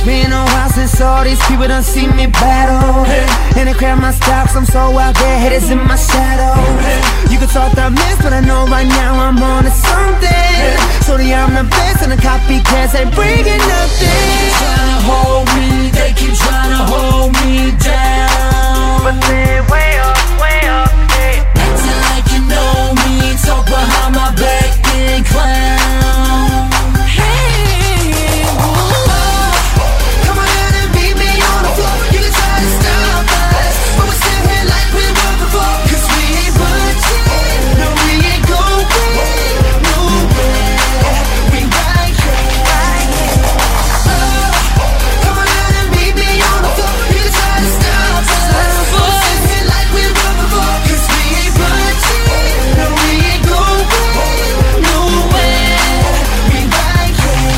It's been a while since all these people done see me battle. And they crap my stocks, I'm so out there, haters in my shadow. You can talk that mess, but I know right now I'm on to something. So I'm the best and the copycats ain't bringing nothing. They keep trying to hold me, they keep trying to hold me down. But they're way up, yeah. Acting like you know me, talk behind my back, big clown. Hey, come on out and beat me on the floor. You can try to stop us, but we're still here like we were before. Cause we ain't budging, no we ain't going nowhere. We right here. Come on out and beat me on the floor. You can try to stop us, but we're still here like we were before. Cause we ain't budging, no we ain't going nowhere. We right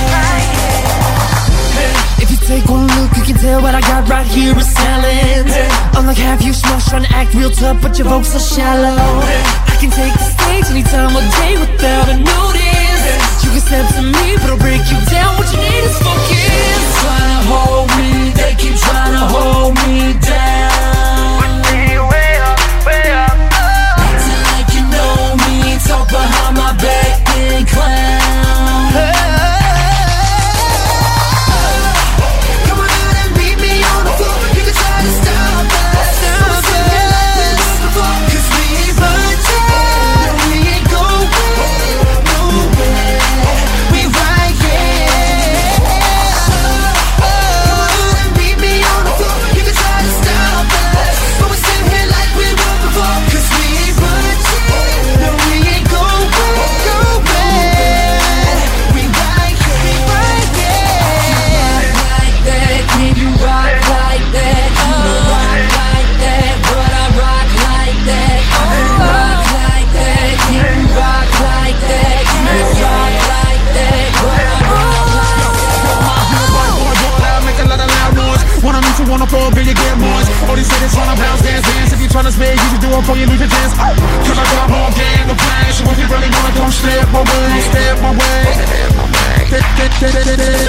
here. If you take one look, you can tell what I got right here is talent. Unlike half you schmucks trying to act real tough, but your vocals are shallow. I can take the stage anytime of day without a notice. You can step to me, but I'll break you down. What you need is focus. Trying to hold me, they keep trying to hold me down. But they way up, acting like you know me, talk behind my back, big clown. Come on out and beat me on the floor. You can try to stop us, cause we ain't budging, we ain't going nowhere. We right here. Come on out and beat me on the floor. You can try to stop us, but we're still here like we were before. Cause we ain't budging, no we ain't going nowhere. We right here. Like that, can you rock like that? You don't rock like that, but I rock like that. Rock like that, can you rock like that? You don't rock like that, but I rock like that. Make a lot of loud noise. Wanna meet you on the floor, girl, you get moist. All these cities tryna bounce, dance. If you tryna spit, you can do it before you lose your chance. Cause I got more game to play. So if you really wanna come step my way.